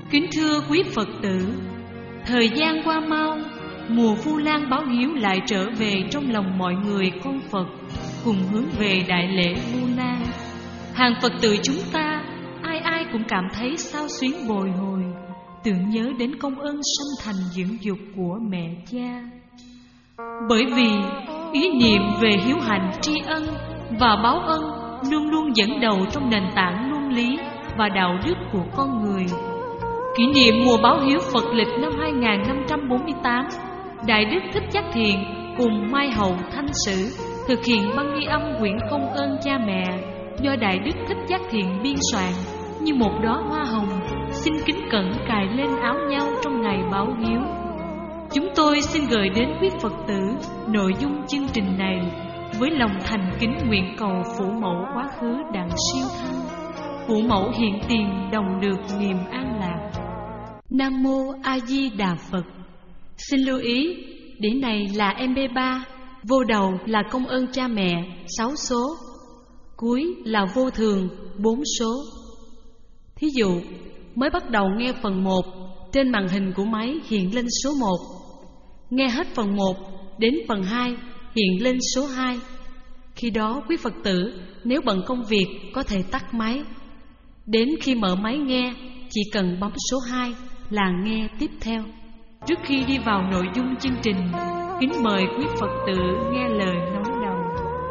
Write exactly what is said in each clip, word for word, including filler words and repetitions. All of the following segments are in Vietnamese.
Kính thưa quý Phật tử, thời gian qua mau, mùa Vu Lan báo hiếu lại trở về trong lòng mọi người con Phật, cùng hướng về đại lễ Vu Lan. Hàng Phật tử chúng ta, ai ai cũng cảm thấy xao xuyến bồi hồi, tưởng nhớ đến công ơn sanh thành dưỡng dục của mẹ cha. Bởi vì ý niệm về hiếu hạnh tri ân và báo ân luôn luôn dẫn đầu trong nền tảng luân lý và đạo đức của con người. Kỷ niệm mùa báo hiếu Phật lịch năm hai nghìn năm trăm bốn mươi tám, Đại Đức Thích Giác Thiện cùng Mai Hậu Thanh Sử thực hiện băng ghi âm quyển công ơn cha mẹ do Đại Đức Thích Giác Thiện biên soạn như một đóa hoa hồng xin kính cẩn cài lên áo nhau trong ngày báo hiếu. Chúng tôi xin gửi đến quý Phật tử nội dung chương trình này với lòng thành kính nguyện cầu Phụ Mẫu quá khứ đặng siêu thăng, Phụ Mẫu hiện tiền đồng được niềm an lạc. Nam Mô A Di Đà Phật. Xin lưu ý, đĩa này là em pê ba, vô đầu là công ơn cha mẹ sáu số, cuối là vô thường bốn số. Thí dụ, mới bắt đầu nghe phần một, trên màn hình của máy hiện lên số một. Nghe hết phần một đến phần hai hiện lên số hai. Khi đó quý Phật tử nếu bận công việc có thể tắt máy. Đến khi mở máy nghe, chỉ cần bấm số hai là nghe tiếp theo. Trước khi đi vào nội dung chương trình, kính mời quý Phật tử nghe lời nói đầu.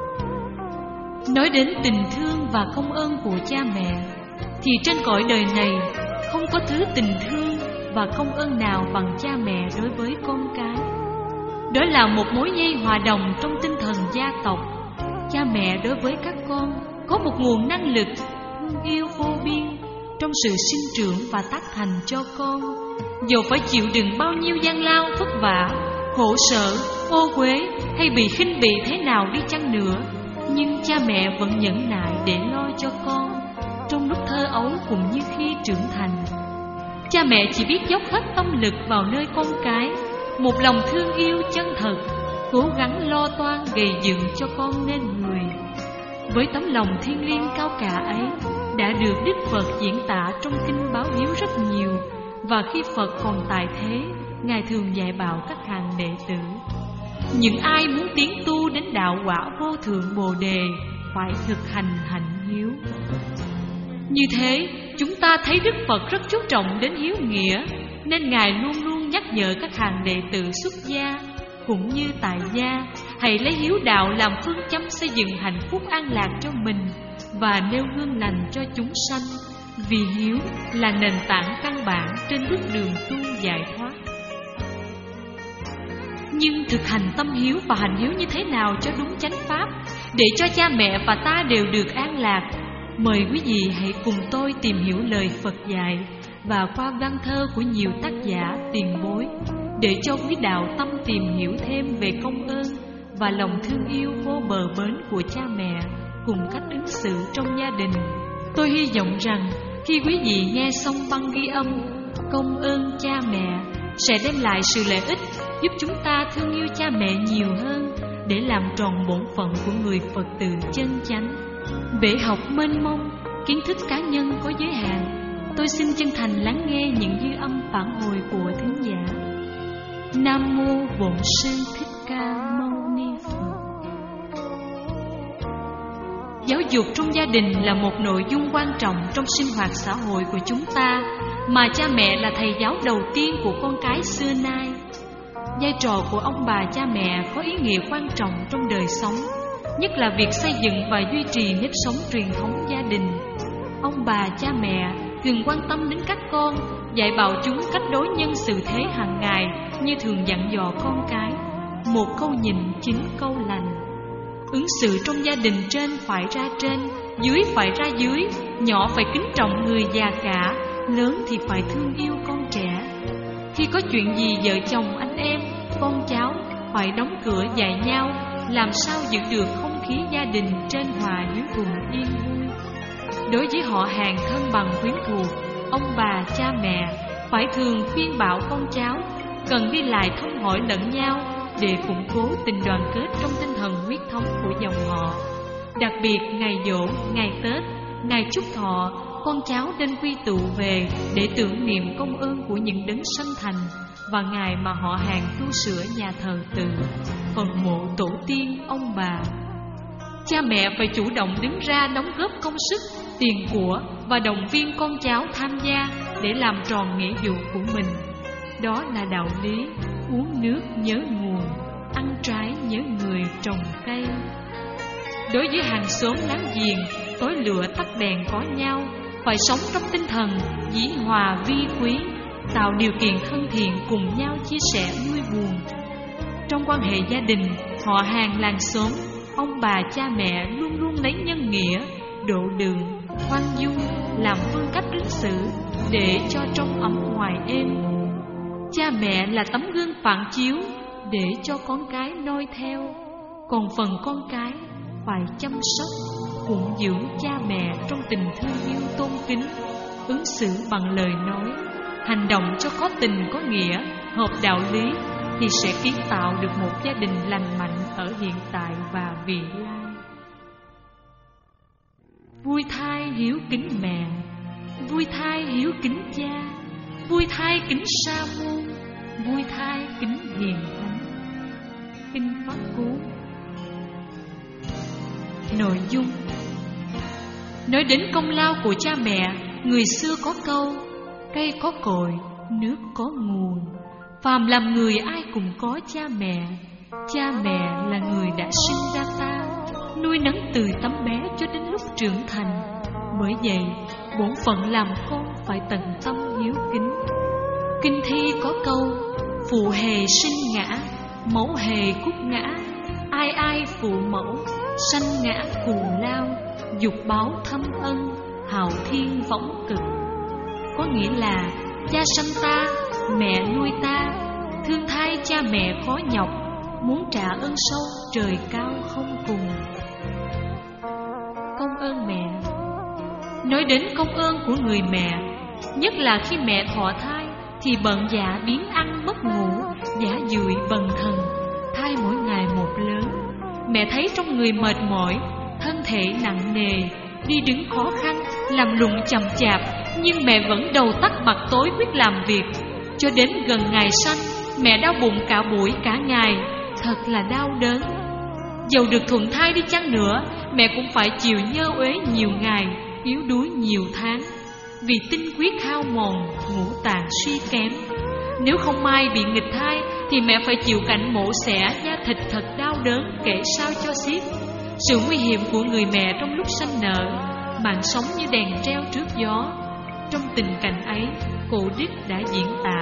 Nói đến tình thương và công ơn của cha mẹ, thì trên cõi đời này không có thứ tình thương và công ơn nào bằng cha mẹ đối với con cái. Đó là một mối dây hòa đồng trong tinh thần gia tộc. Cha mẹ đối với các con có một nguồn năng lực thương yêu vô biên trong sự sinh trưởng và tác thành cho con. Dù phải chịu đựng bao nhiêu gian lao vất vả, khổ sở, ô uế hay bị khinh bỉ thế nào đi chăng nữa, nhưng cha mẹ vẫn nhẫn nại để lo cho con trong lúc thơ ấu cũng như khi trưởng thành. Cha mẹ chỉ biết dốc hết tâm lực vào nơi con cái, một lòng thương yêu chân thật, cố gắng lo toan gầy dựng cho con nên người. Với tấm lòng thiêng liêng cao cả ấy đã được Đức Phật diễn tả trong kinh báo hiếu rất nhiều. Và khi Phật còn tại thế, Ngài thường dạy bảo các hàng đệ tử: những ai muốn tiến tu đến đạo quả vô thượng Bồ Đề phải thực hành hạnh hiếu. Như thế, chúng ta thấy Đức Phật rất chú trọng đến hiếu nghĩa, nên Ngài luôn luôn nhắc nhở các hàng đệ tử xuất gia cũng như tại gia hãy lấy hiếu đạo làm phương châm xây dựng hạnh phúc an lạc cho mình và nêu gương lành cho chúng sanh. Vì hiếu là nền tảng căn bản trên bước đường tu giải thoát. Nhưng thực hành tâm hiếu và hành hiếu như thế nào cho đúng chánh pháp, để cho cha mẹ và ta đều được an lạc? Mời quý vị hãy cùng tôi tìm hiểu lời Phật dạy và qua văn thơ của nhiều tác giả tiền bối, để cho quý đạo tâm tìm hiểu thêm về công ơn và lòng thương yêu vô bờ bến của cha mẹ cùng cách ứng xử trong gia đình. Tôi hy vọng rằng khi quý vị nghe xong băng ghi âm công ơn cha mẹ sẽ đem lại sự lợi ích, giúp chúng ta thương yêu cha mẹ nhiều hơn để làm tròn bổn phận của người Phật tử chân chánh. Bể học mênh mông, kiến thức cá nhân có giới hạn. Tôi xin chân thành lắng nghe những dư âm phản hồi của thính giả. Nam Mô Bổn Sư Thích Ca Mâu Ni Phật. Giáo dục trong gia đình là một nội dung quan trọng trong sinh hoạt xã hội của chúng ta, mà cha mẹ là thầy giáo đầu tiên của con cái xưa nay. Vai trò của ông bà cha mẹ có ý nghĩa quan trọng trong đời sống, nhất là việc xây dựng và duy trì nếp sống truyền thống gia đình. Ông bà cha mẹ thường quan tâm đến các con, dạy bảo chúng cách đối nhân xử thế hàng ngày, như thường dặn dò con cái: một câu nhìn chín câu lành. Ứng xử trong gia đình trên phải ra trên, dưới phải ra dưới, nhỏ phải kính trọng người già cả, lớn thì phải thương yêu con trẻ. Khi có chuyện gì vợ chồng, anh em, con cháu phải đóng cửa dạy nhau, làm sao giữ được không khí gia đình trên hòa hiếu thuận yên vui. Đối với họ hàng thân bằng quyến thuộc, ông bà cha mẹ phải thường khuyên bảo con cháu cần đi lại thăm hỏi lẫn nhau để củng cố tình đoàn kết trong tinh thần huyết thống của dòng họ. Đặc biệt ngày giỗ, ngày Tết, ngày chúc thọ, con cháu nên quy tụ về để tưởng niệm công ơn của những đấng sanh thành và ngày mà họ hàng tu sửa nhà thờ tự, phần mộ tổ tiên ông bà. Cha mẹ phải chủ động đứng ra đóng góp công sức, tiền của và động viên con cháu tham gia để làm tròn nghĩa vụ của mình. Đó là đạo lý uống nước nhớ nguồn, ăn trái nhớ người trồng cây. Đối với hàng xóm láng giềng, tối lửa tắt đèn có nhau, phải sống trong tinh thần dĩ hòa vi quý, tạo điều kiện thân thiện cùng nhau chia sẻ vui buồn. Trong quan hệ gia đình, họ hàng làng xóm, ông bà cha mẹ luôn luôn lấy nhân nghĩa, độ lượng, khoan dung làm phương cách ứng xử để cho trong ấm ngoài êm. Cha mẹ là tấm gương phản chiếu để cho con cái noi theo, còn phần con cái phải chăm sóc, phụng dưỡng cha mẹ trong tình thương yêu tôn kính, ứng xử bằng lời nói, hành động cho có tình có nghĩa, hợp đạo lý, thì sẽ kiến tạo được một gia đình lành mạnh ở hiện tại và vị lai. Vui thai hiếu kính mẹ, vui thai hiếu kính cha, vui thai kính sa môn, vui thai kính hiền thánh. Kinh Pháp Cú. Nội dung: nói đến công lao của cha mẹ, người xưa có câu: cây có cội, nước có nguồn. Phàm làm người ai cũng có cha mẹ. Cha mẹ là người đã sinh ra ta, nuôi nấng từ tấm bé cho đến lúc trưởng thành. Bởi vậy, bổn phận làm con phải tận tâm hiếu kính. Kinh thi có câu: phụ hề sinh ngã, mẫu hề cúc ngã. Ai ai phụ mẫu, sanh ngã cù lao. Dục báo thâm ân, hào thiên võng cực. Có nghĩa là cha sanh ta, mẹ nuôi ta. Thương thay cha mẹ khó nhọc, muốn trả ơn sâu trời cao không cùng. Công ơn mẹ. Nói đến công ơn của người mẹ, nhất là khi mẹ thọ thai, thì bận dạ biến ăn mất ngủ, giả dụi bần thần, thai mỗi ngày một lớn. Mẹ thấy trong người mệt mỏi, thân thể nặng nề, đi đứng khó khăn, làm lụng chậm chạp, nhưng mẹ vẫn đầu tắt mặt tối quyết làm việc. Cho đến gần ngày sanh, mẹ đau bụng cả buổi cả ngày, thật là đau đớn. Dầu được thuận thai đi chăng nữa, mẹ cũng phải chịu nhơ uế nhiều ngày, yếu đuối nhiều tháng, vì tinh huyết hao mòn, ngũ tạng suy kém. Nếu không may bị nghịch thai, thì mẹ phải chịu cảnh mổ xẻ da thịt thật đau đớn kể sao cho xiết. Sự nguy hiểm của người mẹ trong lúc sanh nở, mạng sống như đèn treo trước gió. Trong tình cảnh ấy, Cổ Đức đã diễn tả: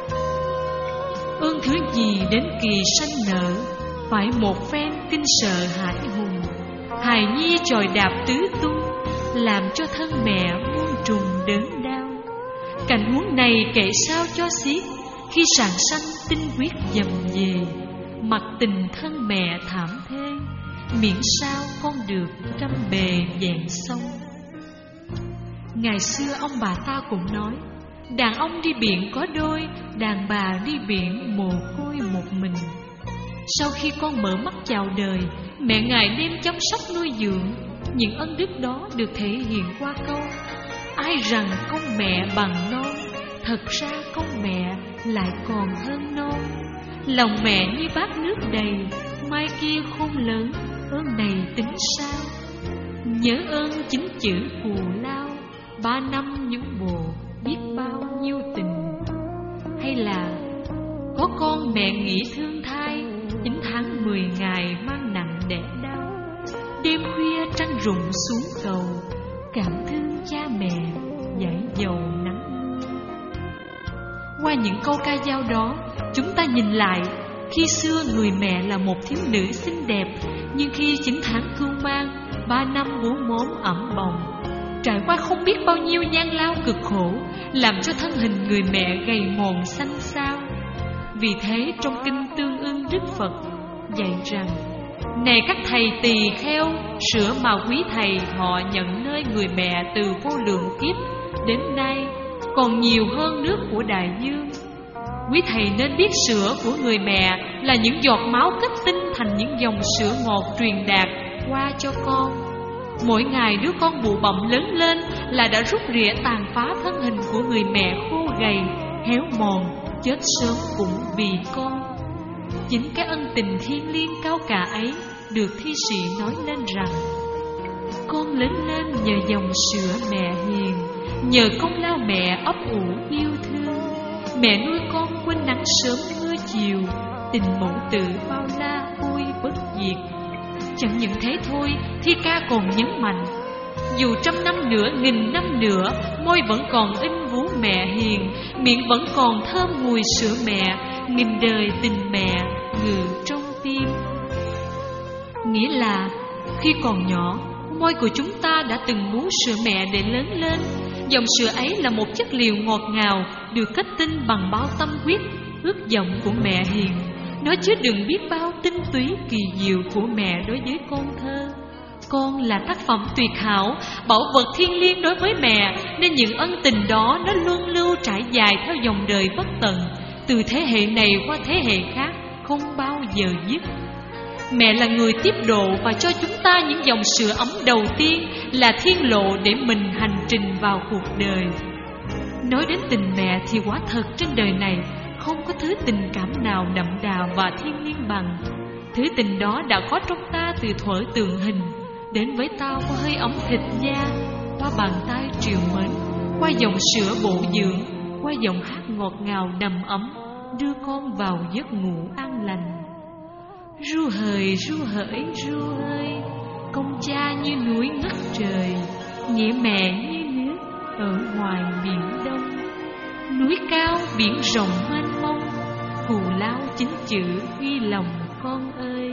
ơn thứ gì đến kỳ sanh nở, phải một phen kinh sợ hãi hùng. Hài nhi chòi đạp tứ tung, làm cho thân mẹ muôn trùng đớn đau. Cảnh huống này kể sao cho xiết, khi sàng sanh tinh huyết dầm về, mặt tình thân mẹ thảm thê, miễn sao con được trăm bề vẹn sông. Ngày xưa ông bà ta cũng nói: đàn ông đi biển có đôi, đàn bà đi biển mồ côi một mình. Sau khi con mở mắt chào đời, mẹ ngài nên chăm sóc nuôi dưỡng. Những ân đức đó được thể hiện qua câu: ai rằng con mẹ bằng non, thật ra con mẹ lại còn hơn non. Lòng mẹ như bát nước đầy, mai kia khôn lớn, ơn này tính sao? Nhớ ơn chính chữ cù lao, ba năm những bồ biết bao nhiêu tình. Hay là có con mẹ nghỉ thương thai, chín tháng mười ngày mang nặng đẻ đau. Đêm khuya trăng rụng xuống cầu, cảm thương cha mẹ dãi dầu nắng mưa. Qua những câu ca dao đó, chúng ta nhìn lại, khi xưa người mẹ là một thiếu nữ xinh đẹp, nhưng khi chín tháng cưu mang, ba năm bú mốm ẩm bồng, trải qua không biết bao nhiêu gian lao cực khổ, làm cho thân hình người mẹ gầy mòn xanh xao. Vì thế trong kinh Tương Ưng Đức Phật dạy rằng: này các thầy tỳ kheo, sữa mà quý thầy họ nhận nơi người mẹ từ vô lượng kiếp đến nay còn nhiều hơn nước của đại dương. Quý thầy nên biết sữa của người mẹ là những giọt máu kết tinh thành những dòng sữa ngọt truyền đạt qua cho con. Mỗi ngày đứa con bụ bặm lớn lên là đã rút rỉa tàn phá thân hình của người mẹ khô gầy, héo mòn, chết sớm cũng vì con. Chính cái ân tình thiêng liêng cao cả ấy được thi sĩ nói lên rằng: con lớn lên nhờ dòng sữa mẹ hiền, nhờ công lao mẹ ấp ủ yêu thương. Mẹ nuôi con quên nắng sớm mưa chiều, tình mẫu tử bao la vui bất diệt. Chẳng những thế thôi, thi ca còn nhấn mạnh: dù trăm năm nữa, nghìn năm nữa, môi vẫn còn in vú mẹ hiền, miệng vẫn còn thơm mùi sữa mẹ, nghìn đời tình mẹ ngự trong tim. Nghĩa là khi còn nhỏ, môi của chúng ta đã từng bú sữa mẹ để lớn lên. Dòng sữa ấy là một chất liệu ngọt ngào, được kết tinh bằng bao tâm huyết, ước vọng của mẹ hiền. Nó chứa đựng biết bao tinh túy kỳ diệu của mẹ đối với con thơ. Con là tác phẩm tuyệt hảo, bảo vật thiêng liêng đối với mẹ, nên những ân tình đó nó luôn lưu trải dài theo dòng đời bất tận, từ thế hệ này qua thế hệ khác, không bao giờ dứt. Mẹ là người tiếp độ và cho chúng ta những dòng sữa ấm đầu tiên, là thiên lộ để mình hành trình vào cuộc đời. Nói đến tình mẹ thì quả thật trên đời này không có thứ tình cảm nào đậm đà và thiêng liêng bằng. Thứ tình đó đã có trong ta từ thuở tượng hình, đến với ta qua hơi ấm thịt da, qua bàn tay triều mến, qua dòng sữa bổ dưỡng, qua giọng hát ngọt ngào đầm ấm, đưa con vào giấc ngủ an lành. Ru hời ru hỡi ru ơi, công cha như núi ngất trời, nghĩa mẹ như nước ở ngoài biển đông. Núi cao biển rộng mênh mông, cù lao chính chữ ghi lòng con ơi.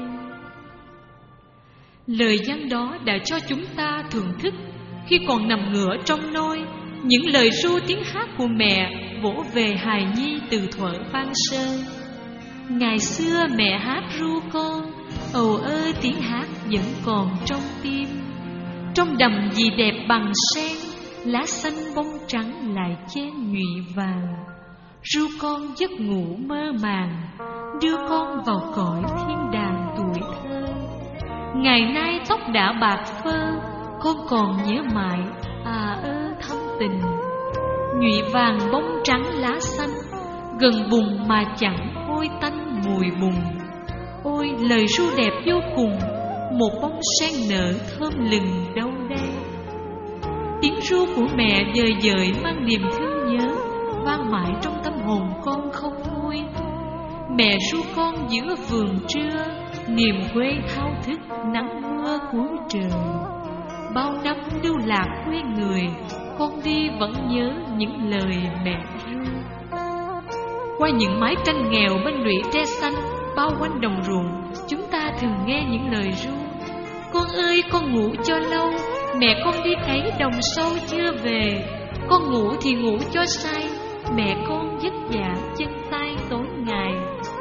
Lời văn đó đã cho chúng ta thưởng thức khi còn nằm ngửa trong nôi, những lời ru tiếng hát của mẹ vỗ về hài nhi từ thuở ban sơ. Ngày xưa mẹ hát ru con, ầu ơ tiếng hát vẫn còn trong tim. Trong đầm gì đẹp bằng sen, lá xanh bông trắng lại chen nhụy vàng. Ru con giấc ngủ mơ màng, đưa con vào cõi thiên đàng tuổi thơ. Ngày nay tóc đã bạc phơ, con còn nhớ mãi à ơ thâm tình. Nhụy vàng bông trắng lá xanh, gần bùn mà chẳng hôi tanh mùi bùn. Ôi lời ru đẹp vô cùng, một bông sen nở thơm lừng đâu đây. Tiếng ru của mẹ dời dời mang niềm thương nhớ, vang mãi trong tâm hồn con không nguôi. Mẹ ru con giữa vườn trưa, niềm quê thao thức nắng mưa cuối trời. Bao năm lưu lạc quê người, con đi vẫn nhớ những lời mẹ ru. Qua những mái tranh nghèo bên lũy tre xanh bao quanh đồng ruộng, chúng ta thường nghe những lời ru. Con ơi con ngủ cho lâu, mẹ con đi cấy đồng sâu chưa về. Con ngủ thì ngủ cho say, mẹ con vất vả chân tay tối ngày.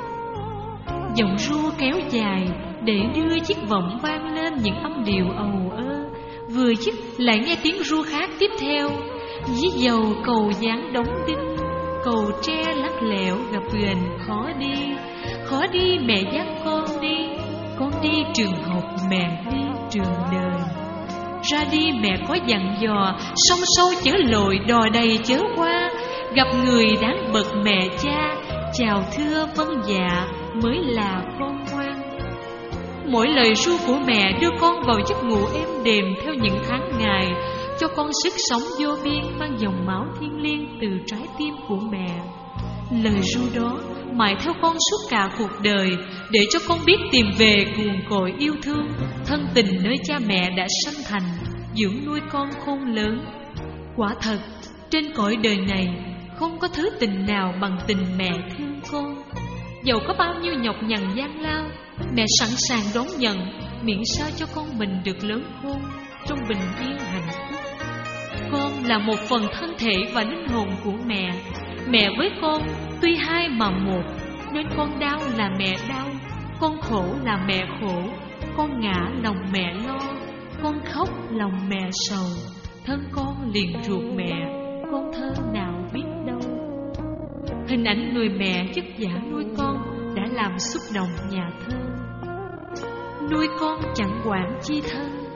Giọng ru kéo dài để đưa chiếc vọng vang lên những âm điệu ầu ơ. Vừa dứt lại nghe tiếng ru khác tiếp theo: dí dầu cầu dáng đóng đinh, cầu tre lắc lẻo gặp ghềnh khó đi. Khó đi mẹ dắt con đi, con đi trường học mẹ đi trường đời. Ra đi mẹ có dặn dò, sông sâu chớ lội đò đầy chớ qua. Gặp người đáng bậc mẹ cha, chào thưa vâng dạ mới là con ngoan. Mỗi lời ru của mẹ đưa con vào giấc ngủ êm đềm theo những tháng ngày, cho con sức sống vô biên mang dòng máu thiêng liêng từ trái tim của mẹ. Lời ru đó mãi theo con suốt cả cuộc đời, để cho con biết tìm về nguồn cội yêu thương, thân tình nơi cha mẹ đã sanh thành, dưỡng nuôi con khôn lớn. Quả thật, trên cõi đời này không có thứ tình nào bằng tình mẹ thương con. Dẫu có bao nhiêu nhọc nhằn gian lao, mẹ sẵn sàng đón nhận, miễn sao cho con mình được lớn khôn trong bình yên hạnh phúc. Con là một phần thân thể và linh hồn của mẹ. Mẹ với con tuy hai mà một, nên con đau là mẹ đau, con khổ là mẹ khổ, con ngã lòng mẹ lo, con khóc lòng mẹ sầu. Thân con liền ruột mẹ, con thơ nào biết đâu. Hình ảnh người mẹ vất vả nuôi con đã làm xúc động nhà thơ. Nuôi con chẳng quản chi thân,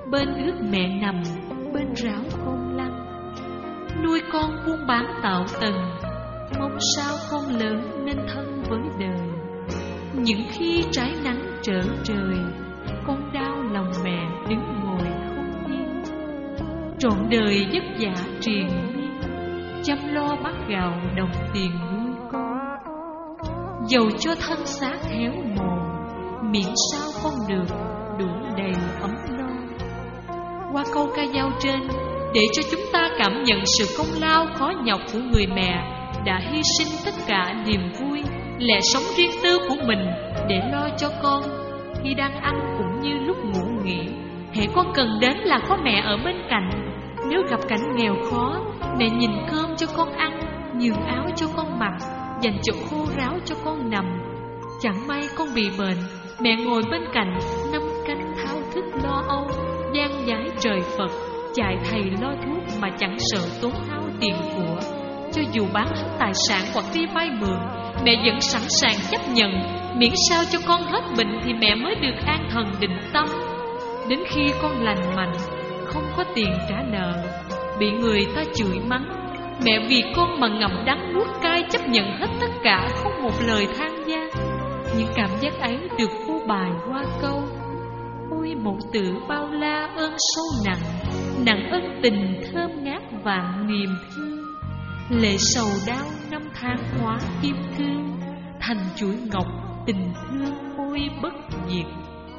bên ướt mẹ nằm, bên ráo con lăn. Nuôi con buôn bán tạo tần, mong sao con lớn nên thân với đời. Những khi trái nắng trở trời, con đau lòng mẹ đứng ngồi không yên. Trọn đời vất vả triền miên, chăm lo bắt gạo đồng tiền nuôi con. Dầu cho thân xác héo mòn, miễn sao con được đủ đầy ấm no. Qua câu ca dao trên, để cho chúng ta cảm nhận sự công lao khó nhọc của người mẹ đã hy sinh tất cả niềm vui, lẽ sống riêng tư của mình để lo cho con. Khi đang ăn cũng như lúc ngủ nghỉ, hễ con cần đến là có mẹ ở bên cạnh. Nếu gặp cảnh nghèo khó, mẹ nhìn cơm cho con ăn, nhường áo cho con mặc, dành chỗ khô ráo cho con nằm. Chẳng may con bị bệnh, mẹ ngồi bên cạnh, năm canh thao thức lo âu, gian giải trời Phật, chạy thầy lo thuốc mà chẳng sợ tốn hao tiền của. Cho dù bán hết tài sản hoặc đi vay mượn, mẹ vẫn sẵn sàng chấp nhận, miễn sao cho con hết bệnh thì mẹ mới được an thần định tâm. Đến khi con lành mạnh, không có tiền trả nợ, bị người ta chửi mắng, mẹ vì con mà ngậm đắng nuốt cay chấp nhận hết tất cả, không một lời than van. Những cảm giác ấy được phô bày qua câu: ôi một từ bao la ơn sâu nặng, nặng ân tình thơm ngát vạn niềm thương. Lệ sầu đau năm tháng hóa kim cương, thành chuỗi ngọc tình thương ôi bất diệt.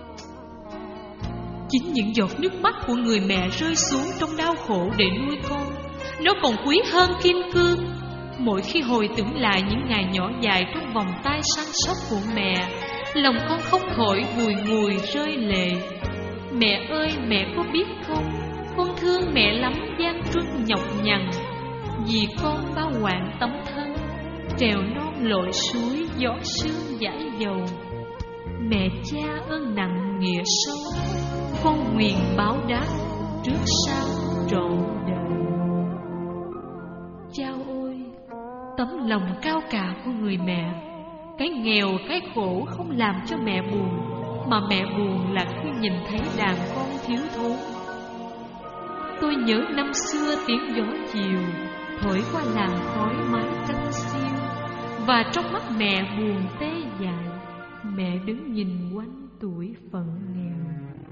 Chính những giọt nước mắt của người mẹ rơi xuống trong đau khổ để nuôi con, nó còn quý hơn kim cương. Mỗi khi hồi tưởng lại những ngày nhỏ dài trong vòng tay săn sóc của mẹ, lòng con không khỏi bùi ngùi rơi lệ. Mẹ ơi mẹ có biết không, con thương mẹ lắm gian truân nhọc nhằn. Vì con bao quạng tấm thân, trèo non lội suối gió sương dãi dầu. Mẹ cha ơn nặng nghĩa sâu, con nguyện báo đáp trước sau trọn đời. Chao ôi, tấm lòng cao cả của người mẹ. Cái nghèo, cái khổ không làm cho mẹ buồn, mà mẹ buồn là khi nhìn thấy đàn con thiếu thốn. Tôi nhớ năm xưa tiếng gió chiều thổi qua làng khói mái tranh xiêu, và trong mắt mẹ buồn tê dại, mẹ đứng nhìn quanh tuổi phận nghèo.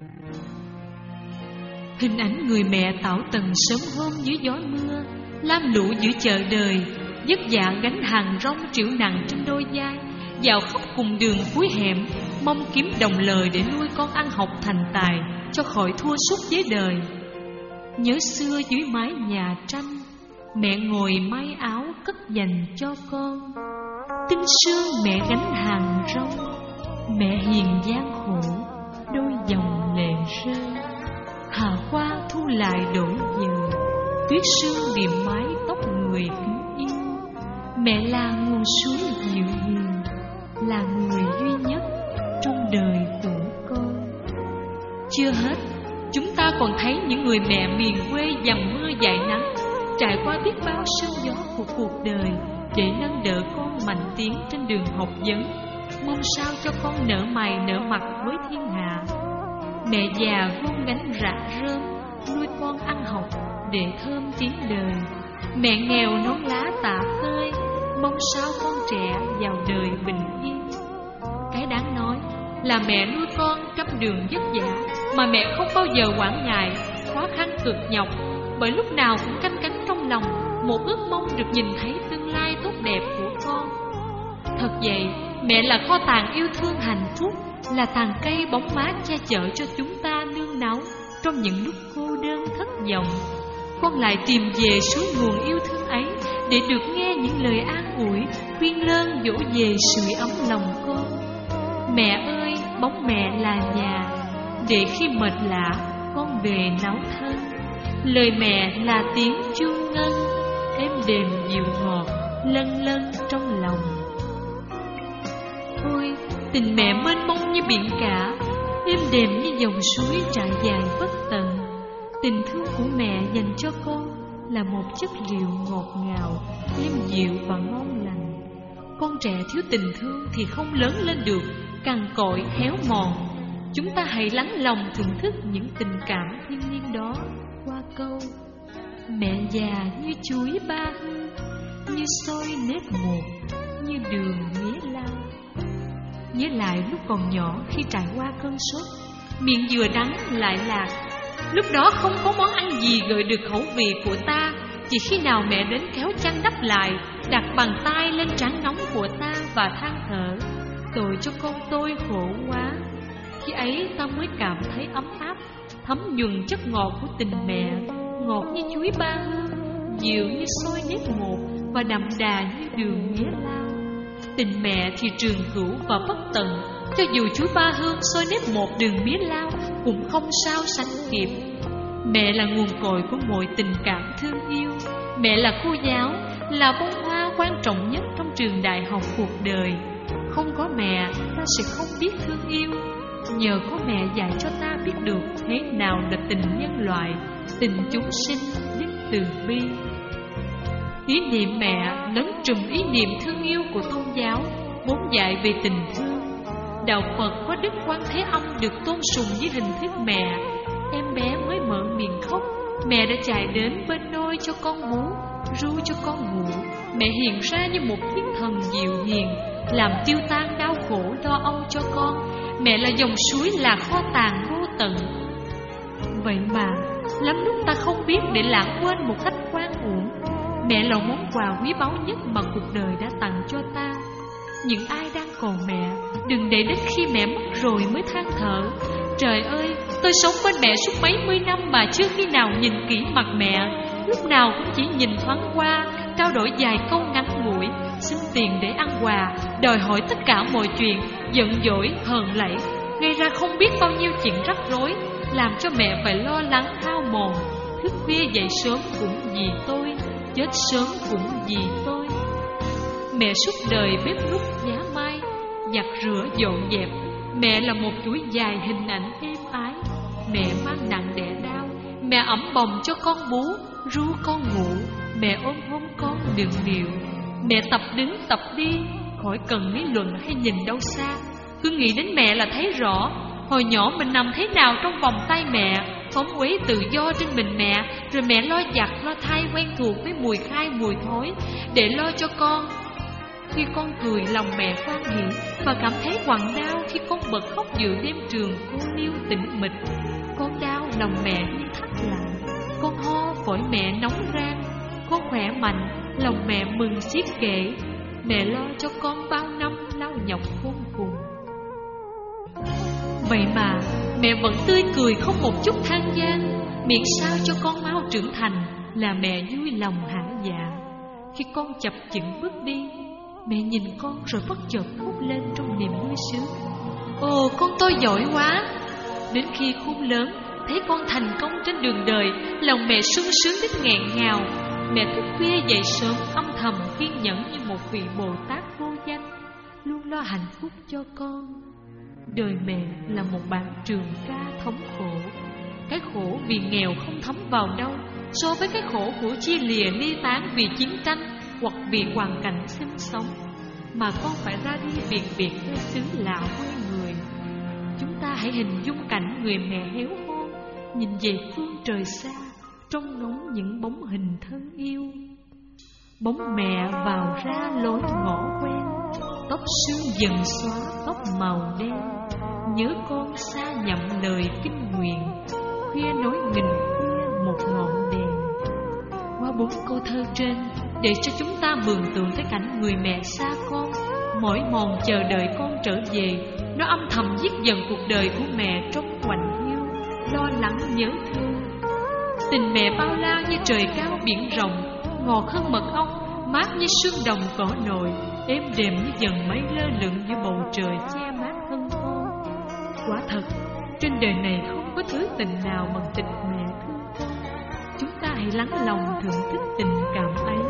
Hình ảnh người mẹ tảo tần sớm hôm dưới gió mưa, lam lũ giữa chợ đời, vất vả gánh hàng rong trĩu nặng trên đôi vai, dạo khắp cùng đường cuối hẻm, mong kiếm đồng lời để nuôi con ăn học thành tài, cho khỏi thua sút với đời. Nhớ xưa dưới mái nhà tranh, mẹ ngồi may áo cất dành cho con. Tinh sương mẹ gánh hàng rong, mẹ hiền gian khổ, đôi dòng lệ rơi. Hà qua thu lại đổi giờ, tuyết sương điềm mái tóc người kính yêu. Mẹ là nguồn suối dịu hiền, là người duy nhất trong đời của con. Chưa hết, chúng ta còn thấy những người mẹ miền quê dầm mưa dãi nắng, trải qua biết bao sương gió của cuộc đời để nâng đỡ con mạnh tiến trên đường học vấn, mong sao cho con nở mày nở mặt với thiên hạ. Mẹ già gom gánh rạ rơm, nuôi con ăn học để thơm tiếng đời. Mẹ nghèo nón lá tả tơi, mong sao con trẻ vào đời bình yên. Cái đáng nói là mẹ nuôi con trăm đường vất vả, mà mẹ không bao giờ quản ngại khó khăn cực nhọc, bởi lúc nào cũng canh cánh trong lòng một ước mong được nhìn thấy tương lai tốt đẹp của con. Thật vậy, mẹ là kho tàng yêu thương hạnh phúc, là tàn cây bóng mát che chở cho chúng ta nương náu trong những lúc cô đơn thất vọng. Con lại tìm về suối nguồn yêu thương ấy để được nghe những lời an ủi, khuyên lơn dỗ về sưởi ấm lòng con. Mẹ ơi, bóng mẹ là nhà, để khi mệt lạ con về nấu thân. Lời mẹ là tiếng chuông ngân, êm đềm dịu ngọt lân lân trong lòng. Ôi, tình mẹ mênh mông như biển cả, êm đềm như dòng suối trải dài bất tận. Tình thương của mẹ dành cho con là một chất liệu ngọt ngào, êm dịu và ngon lành. Con trẻ thiếu tình thương thì không lớn lên được, cằn cỗi héo mòn. chúng ta hãy lắng lòng thưởng thức những tình cảm thiêng liêng đó qua câu: mẹ già như chuối ba hương, như xôi nếp một, như đường mía lau. Nhớ lại lúc còn nhỏ, khi trải qua cơn sốt, miệng vừa đắng lại lạc. Lúc đó không có món ăn gì gợi được khẩu vị của ta, chỉ khi nào mẹ đến kéo chăn đắp lại, đặt bàn tay lên trán nóng của ta và than thở: tội cho con tôi khổ quá. Khi ấy ta mới cảm thấy ấm áp, thấm nhuần chất ngọt của tình mẹ, ngọt như chuối ba hương, dịu như xôi nếp một và đậm đà như đường mía lau. Tình mẹ thì trường cửu và bất tận, cho dù chuối ba hương, xôi nếp một, đường mía lau cũng không sao sánh kịp. Mẹ là nguồn cội của mọi tình cảm thương yêu. Mẹ là cô giáo, là bông hoa quan trọng nhất trong trường đại học cuộc đời. Không có mẹ, ta sẽ không biết thương yêu. Nhờ có mẹ dạy cho ta biết được thế nào là tình nhân loại, tình chúng sinh, đức từ bi. Ý niệm mẹ lấn trùm ý niệm thương yêu của tôn giáo, vốn dạy về tình thương. Đạo Phật có Đức Quan Thế Âm được tôn sùng dưới hình thức mẹ. Em bé mới mở miệng khóc, mẹ đã chạy đến bên nôi cho con bú, ru cho con ngủ. Mẹ hiện ra như một thiên thần dịu hiền, làm tiêu tan đau khổ lo âu cho con. Mẹ là dòng suối, là kho tàng vô tận. Vậy mà lắm lúc ta không biết để lãng quên một cách oan uổng. Mẹ là món quà quý báu nhất mà cuộc đời đã tặng cho ta. Những ai đang còn mẹ, đừng để đến khi mẹ mất rồi mới than thở: trời ơi, tôi sống bên mẹ suốt mấy mươi năm mà chưa khi nào nhìn kỹ mặt mẹ. Lúc nào cũng chỉ nhìn thoáng qua, trao đổi vài câu ngắn ngủi, xin tiền để ăn quà, đòi hỏi tất cả mọi chuyện, giận dỗi, hờn lẫy, gây ra không biết bao nhiêu chuyện rắc rối, làm cho mẹ phải lo lắng hao mòn. Thức khuya dậy sớm cũng vì tôi, chết sớm cũng vì tôi. Mẹ suốt đời bếp núc giá mai, giặt rửa dọn dẹp. Mẹ là một chuỗi dài hình ảnh êm ái. Mẹ mang nặng đẻ đau, mẹ ẵm bồng cho con bú, ru con ngủ. Mẹ ôm hôn con đừng điệu. Mẹ tập đứng tập đi, khỏi cần lý luận hay nhìn đâu xa. Cứ nghĩ đến mẹ là thấy rõ. Hồi nhỏ mình nằm thế nào trong vòng tay mẹ, phóng uế tự do trên mình mẹ. Rồi mẹ lo giặt, lo thay, quen thuộc với mùi khai mùi thối để lo cho con. Khi con cười, lòng mẹ hoan hỉ và cảm thấy quặn đau khi con bật khóc giữa đêm trường cô liêu tĩnh mịch. Con đau, lòng mẹ như thắt lại. Con ho, phổi mẹ nóng rang. Con khỏe mạnh, lòng mẹ mừng xiết kể. Mẹ lo cho con bao năm lao nhọc khôn cùng. Vậy mà mẹ vẫn tươi cười, không một chút than gian. Miễn sao cho con mau trưởng thành là mẹ vui lòng hả dạ. Khi con chập chững bước đi, mẹ nhìn con rồi bất chợt khóc lên trong niềm vui sướng: ồ, con tôi giỏi quá. Đến khi khôn lớn, thấy con thành công trên đường đời, lòng mẹ sung sướng đến nghẹn ngào. Mẹ thức khuya dậy sớm, âm thầm kiên nhẫn như một vị Bồ Tát vô danh, luôn lo hạnh phúc cho con. Đời mẹ là một bản trường ca thống khổ. Cái khổ vì nghèo không thấm vào đâu so với cái khổ của chia lìa ly tán vì chiến tranh hoặc vì hoàn cảnh sinh sống, mà con phải ra đi biệt biệt nơi xứ lạ quê người. Chúng ta hãy hình dung cảnh người mẹ héo hon nhìn về phương trời xa, trông ngóng những bóng hình thân yêu. Bóng mẹ vào ra lối ngõ quen, tóc sương dần xóa tóc màu đen. Nhớ con xa nhậm lời kinh nguyện, khuya nối nghìn khuya một ngọn đèn. Qua bốn câu thơ trên, để cho chúng ta mường tượng cái cảnh người mẹ xa con, mỏi mòn chờ đợi con trở về. Nó âm thầm giết dần cuộc đời của mẹ trong quạnh hiu, lo lắng nhớ thương. Tình mẹ bao la như trời cao biển rộng, ngọt hơn mật ong, mát như sương đồng cỏ nội, êm đềm như dần mây lơ lửng giữa bầu trời che mát thân con. Quả thật, trên đời này không có thứ tình nào bằng tình mẹ thương con. Chúng ta hãy lắng lòng thưởng thức tình cảm ấy.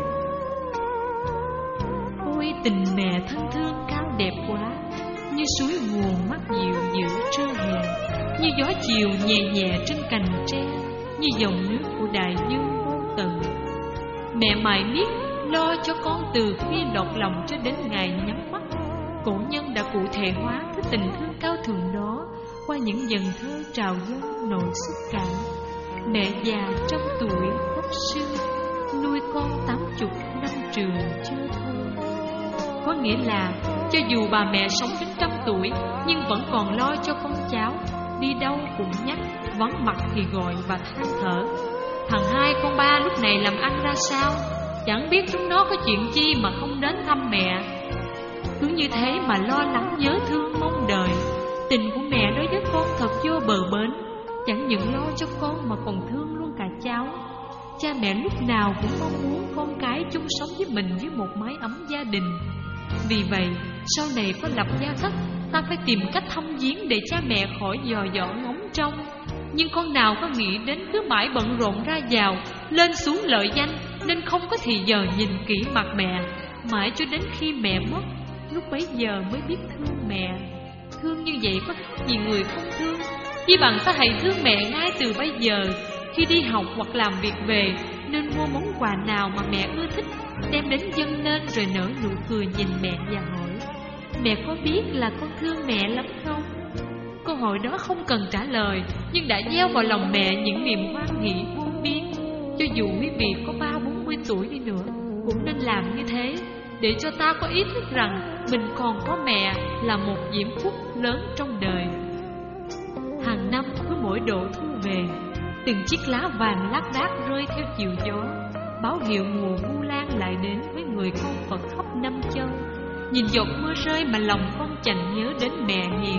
Ôi tình mẹ thân thương cao đẹp quá, như suối nguồn mắt dịu giữa trưa hè, như gió chiều nhẹ nhẹ trên cành tre, như dòng nước của đại dương vô tận. Mẹ mải miết lo cho con từ khi lọt lòng cho đến ngày nhắm mắt. Cổ nhân đã cụ thể hóa cái tình thương cao thượng đó qua những dần thơ trào dâng nỗi xúc cảm. Mẹ già trăm tuổi thấp xương, nuôi con tám chục năm trường chưa thôi. Có nghĩa là cho dù bà mẹ sống đến trăm tuổi, nhưng vẫn còn lo cho con cháu, đi đâu cũng nhắc, vắng mặt thì gọi và than thở. Thằng hai con ba lúc này làm ăn ra sao? Chẳng biết chúng nó có chuyện chi mà không đến thăm mẹ. Cứ như thế mà lo lắng nhớ thương mong đợi. Tình của mẹ đối với con thật vô bờ bến, chẳng những lo cho con mà còn thương luôn cả cháu. Cha mẹ lúc nào cũng mong muốn con cái chung sống với mình dưới một mái ấm gia đình. Vì vậy, sau này có lập gia thất, ta phải tìm cách thăm viếng để cha mẹ khỏi dò dỏ ngóng trông. Nhưng con nào có nghĩ đến cứ mãi bận rộn ra vào, lên xuống lợi danh, nên không có thì giờ nhìn kỹ mặt mẹ. Mãi cho đến khi mẹ mất, lúc bấy giờ mới biết thương mẹ. Thương như vậy có khác gì người không thương. Chỉ bằng ta hãy thương mẹ ngay từ bây giờ. Khi đi học hoặc làm việc về, nên mua món quà nào mà mẹ ưa thích, đem đến dâng lên rồi nở nụ cười nhìn mẹ và hỏi: mẹ có biết là con thương mẹ lắm không? Câu hỏi đó không cần trả lời, nhưng đã gieo vào lòng mẹ những niềm hoan hỷ vô biên. Cho dù quý vị có ba bốn mươi tuổi đi nữa, cũng nên làm như thế, để cho ta có ý thức rằng mình còn có mẹ là một diễm phúc lớn trong đời. Hàng năm cứ mỗi độ thu về, từng chiếc lá vàng lác đác rơi theo chiều gió, báo hiệu mùa Vu Lan lại đến với người con Phật khắp năm châu. Nhìn giọt mưa rơi mà lòng con chạnh nhớ đến mẹ hiền.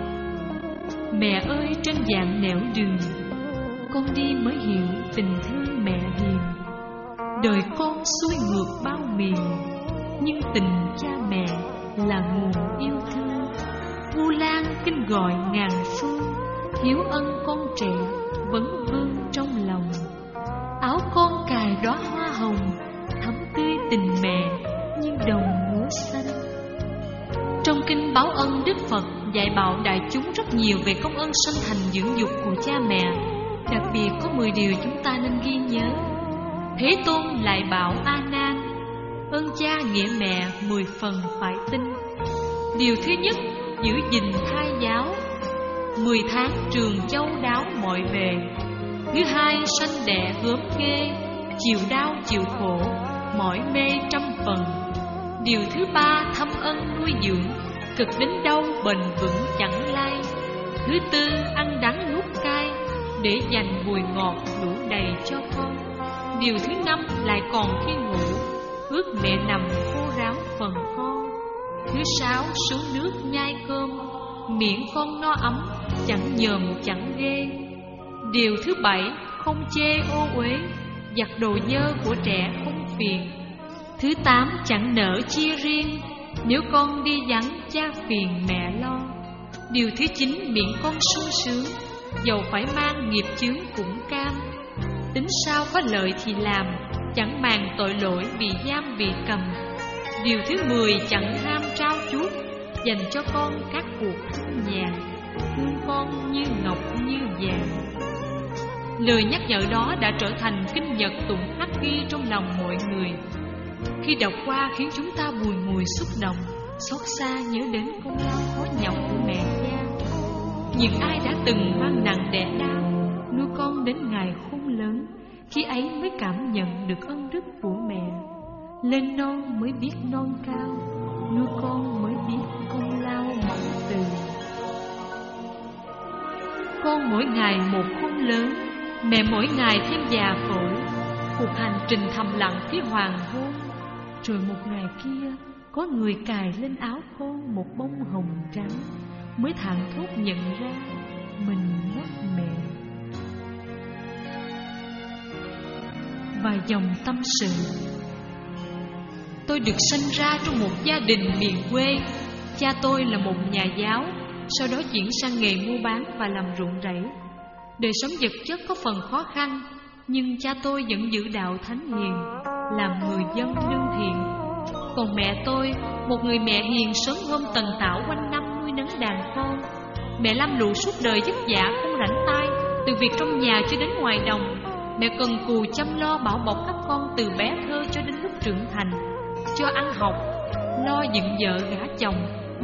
Mẹ ơi trên dạng nẻo đường, con đi mới hiểu tình thương mẹ hiền. Đời con xuôi ngược bao miền, nhưng tình cha mẹ là nguồn yêu thương. Vu Lan kinh gọi ngàn phương, hiếu ân con trẻ vẫn vương trong lòng. Áo con cài đóa hoa hồng, thắm tươi tình mẹ như đồng lúa xanh. Trong kinh Báo Ân, Đức Phật dạy bảo đại chúng rất nhiều về công ơn sanh thành dưỡng dục của cha mẹ. Đặc biệt có mười điều chúng ta nên ghi nhớ. Thế Tôn lại bảo A Nan: ơn cha nghĩa mẹ mười phần phải tin. Điều thứ nhất, giữ gìn thai giáo, mười tháng trường châu đáo mọi bề. Thứ hai, sanh đẻ gớm ghê, chịu đau chịu khổ, mỏi mê trăm phần. Điều thứ ba, thâm ân nuôi dưỡng, cực đến đâu bền vững chẳng lay. Thứ tư, ăn đắng nuốt cay, để dành bùi ngọt đủ đầy cho con. Điều thứ năm, lại còn khi ngủ, ước mẹ nằm khô ráo phần con. Thứ sáu, xuống nước nhai cơm, miệng con no ấm, chẳng nhờm chẳng ghê. Điều thứ bảy, không chê ô uế, giặt đồ dơ của trẻ không phiền. Thứ tám, chẳng nỡ chia riêng, nếu con đi vắng cha phiền mẹ lo. Điều thứ chín, miệng con sung sướng, dầu phải mang nghiệp chướng cũng cam. Tính sao có lợi thì làm, chẳng màng tội lỗi bị giam bị cầm. Điều thứ mười, chẳng ham trao chuốt, dành cho con các cuộc thương nhà, thương con như ngọc như vàng. Lời nhắc nhở đó đã trở thành kinh nhật tụng khắc ghi trong lòng mọi người. Khi đọc qua khiến chúng ta bùi ngùi xúc động, xót xa nhớ đến công lao khó nhọc của mẹ cha. Những ai đã từng mang nặng đẻ đau, nuôi con đến ngày khôn lớn, khi ấy mới cảm nhận được ân đức của mẹ. Lên non mới biết non cao, nuôi con mới biết công lao mọc từ. Con mỗi ngày một khôn lớn, mẹ mỗi ngày thêm già khổ. Cuộc hành trình thầm lặng phía hoàng hôn. Rồi một ngày kia, có người cài lên áo con một bông hồng trắng, mới thảng thốt nhận ra mình mất mẹ. Vài dòng tâm sự. Tôi được sinh ra trong một gia đình miền quê. Cha tôi là một nhà giáo, sau đó chuyển sang nghề mua bán và làm ruộng rẫy. Đời sống vật chất có phần khó khăn, nhưng cha tôi vẫn giữ đạo thánh hiền, làm người dân lương thiện. Còn mẹ tôi, một người mẹ hiền sớm hôm tần tảo quanh năm nuôi nấng đàn con. Mẹ lam lũ suốt đời vất vả không rảnh tay, từ việc trong nhà cho đến ngoài đồng. Mẹ cần cù chăm lo bảo bọc các con từ bé thơ cho đến lúc trưởng thành, cho ăn học, lo dựng vợ gả chồng,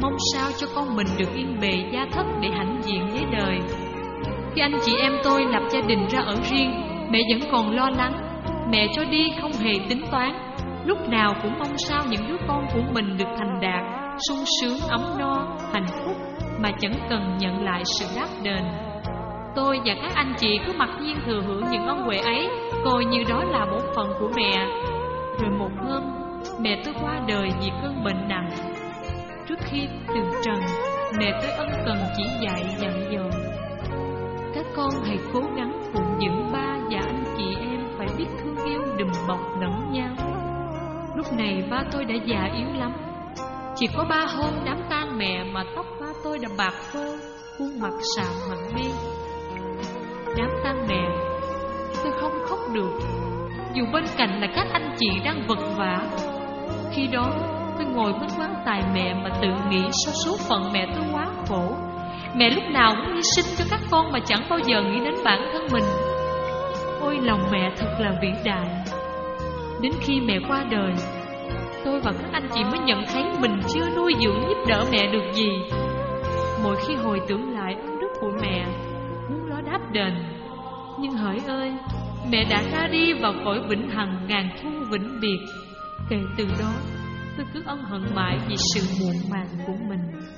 mong sao cho con mình được yên bề gia thất để hãnh diện với đời. Khi anh chị em tôi lập gia đình ra ở riêng, mẹ vẫn còn lo lắng. Mẹ cho đi không hề tính toán, lúc nào cũng mong sao những đứa con của mình được thành đạt, sung sướng, ấm no, hạnh phúc mà chẳng cần nhận lại sự đáp đền. Tôi và các anh chị cứ mặc nhiên thừa hưởng những ân huệ ấy, coi như đó là bổn phận của mẹ. Rồi một hôm, mẹ tôi qua đời vì cơn bệnh nặng. Trước khi từ trần, mẹ tôi ân cần chỉ dạy dặn dò: các con hãy cố gắng phụng dưỡng ba và anh chị em phải biết thương yêu đùm bọc lẫn nhau. Lúc này ba tôi đã già yếu lắm. Chỉ có ba hôm đám tang mẹ mà tóc ba tôi đã bạc phơ, khuôn mặt sạm mặn đi. Đám tang mẹ, tôi không khóc được, dù bên cạnh là các anh chị đang vật vã. Khi đó tôi ngồi bên quan tài mẹ mà tự nghĩ sao số phận mẹ tôi quá khổ. Mẹ lúc nào cũng hy sinh cho các con mà chẳng bao giờ nghĩ đến bản thân mình. Ôi lòng mẹ thật là vĩ đại. Đến khi mẹ qua đời, tôi và các anh chị mới nhận thấy mình chưa nuôi dưỡng giúp đỡ mẹ được gì. Mỗi khi hồi tưởng lại ơn đức của mẹ, muốn nó đáp đền, nhưng hỡi ơi, mẹ đã ra đi vào cõi vĩnh hằng ngàn thu vĩnh biệt. Kể từ đó, tôi cứ ân hận mãi vì sự muộn màng của mình.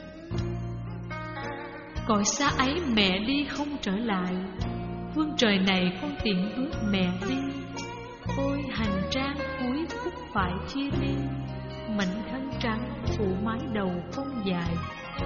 Cõi xa ấy mẹ đi không trở lại, phương trời này con tiện bước mẹ đi. Ôi hành trang cuối khúc phải chia ly, mảnh khăn trắng phủ mái đầu con dài.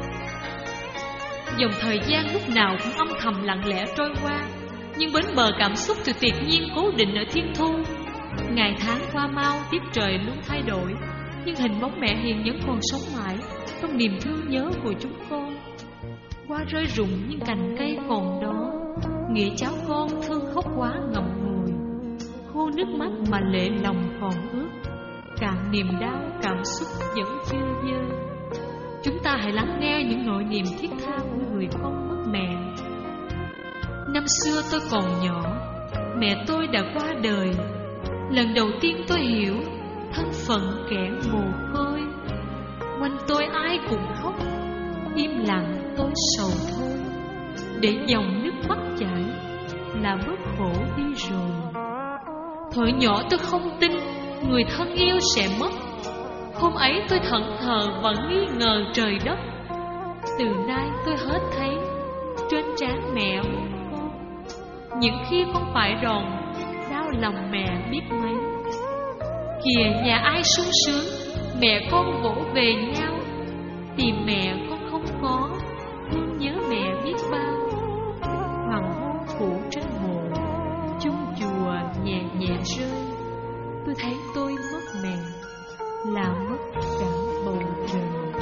Dòng thời gian lúc nào cũng âm thầm lặng lẽ trôi qua, nhưng bến bờ cảm xúc thì tuyệt nhiên cố định ở thiên thu. Ngày tháng qua mau, tiết trời luôn thay đổi, nhưng hình bóng mẹ hiền vẫn còn sống mãi trong niềm thương nhớ của chúng con. Hoa rơi rụng nhưng cành cây còn đó, nghĩa cháu con thương khóc quá ngậm ngùi. Khô nước mắt mà lệ lòng còn ướt, cạn niềm đau cảm xúc vẫn chưa dơi. Chúng ta hãy lắng nghe những nỗi niềm thiết tha của người con mất mẹ. Năm xưa tôi còn nhỏ, mẹ tôi đã qua đời. Lần đầu tiên tôi hiểu thân phận kẻ mồ côi. Quanh tôi ai cũng khóc, im lặng tôi sầu thôi. Để dòng nước mắt chảy là bớt khổ đi rồi. Thuở nhỏ tôi không tin người thân yêu sẽ mất. Hôm ấy tôi thẫn thờ và nghi ngờ trời đất. Từ nay tôi hết thấy trên trán mẹ một con. Những khi con phải ròn, đau lòng mẹ biết mấy. Kìa nhà ai sung sướng, mẹ con vỗ về nhau. Tìm mẹ con không có, thương nhớ mẹ biết bao. Hoàng hôn phủ trên hồ, chung chùa nhẹ nhẹ rơi. Tôi thấy tôi mất mẹ là mất cả bầu trời.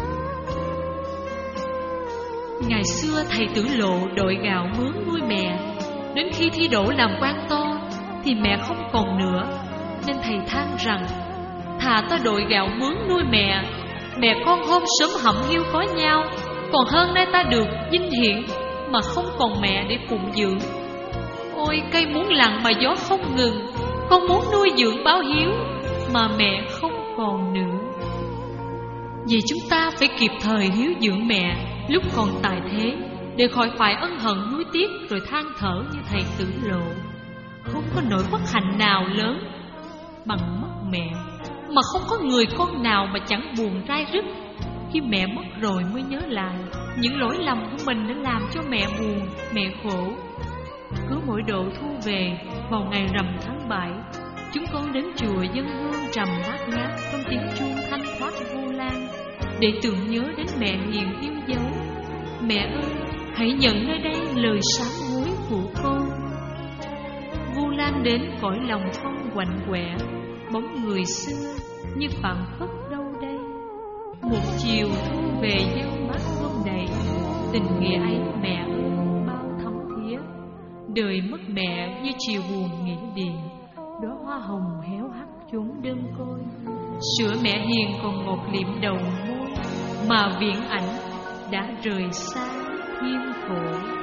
Ngày xưa thầy Tử Lộ đội gạo mướn nuôi mẹ. Đến khi thi đỗ làm quan to thì mẹ không còn nữa, nên thầy than rằng thà ta đội gạo mướn nuôi mẹ, mẹ con hôm sớm hậm hiu có nhau, còn hơn nay ta được vinh hiển mà không còn mẹ để phụng dưỡng. Ôi cây muốn lặng mà gió không ngừng, con muốn nuôi dưỡng báo hiếu mà mẹ không còn nữa. Vì chúng ta phải kịp thời hiếu dưỡng mẹ lúc còn tại thế, để khỏi phải ân hận nuối tiếc rồi than thở như thầy Tử Lộ. Không có nỗi bất hạnh nào lớn bằng mất mẹ, mà không có người con nào mà chẳng buồn rai rứt khi mẹ mất rồi mới nhớ lại những lỗi lầm của mình đã làm cho mẹ buồn, mẹ khổ. Cứ mỗi độ thu về vào ngày rằm tháng bảy, chúng con đến chùa dâng hương trầm bát ngát trong tiếng chuông thanh thoát Vu Lan, để tưởng nhớ đến mẹ hiền yêu dấu. Mẹ ơi, hãy nhận nơi đây lời sám hối của con. Vu Lan đến cõi lòng con quạnh quẹ, bóng người xưa như phảng phất đâu đây. Một chiều thu về dâng bát cơm đầy, tình nghĩa ấy mẹ ơi bao thắm thía. Đời mất mẹ như chiều buồn nghỉ điện, đóa hoa hồng héo hắt chốn đơn côi. Sữa mẹ hiền còn ngọt liệm đầu môi, mà viễn ảnh đã rời xa thiên thổ.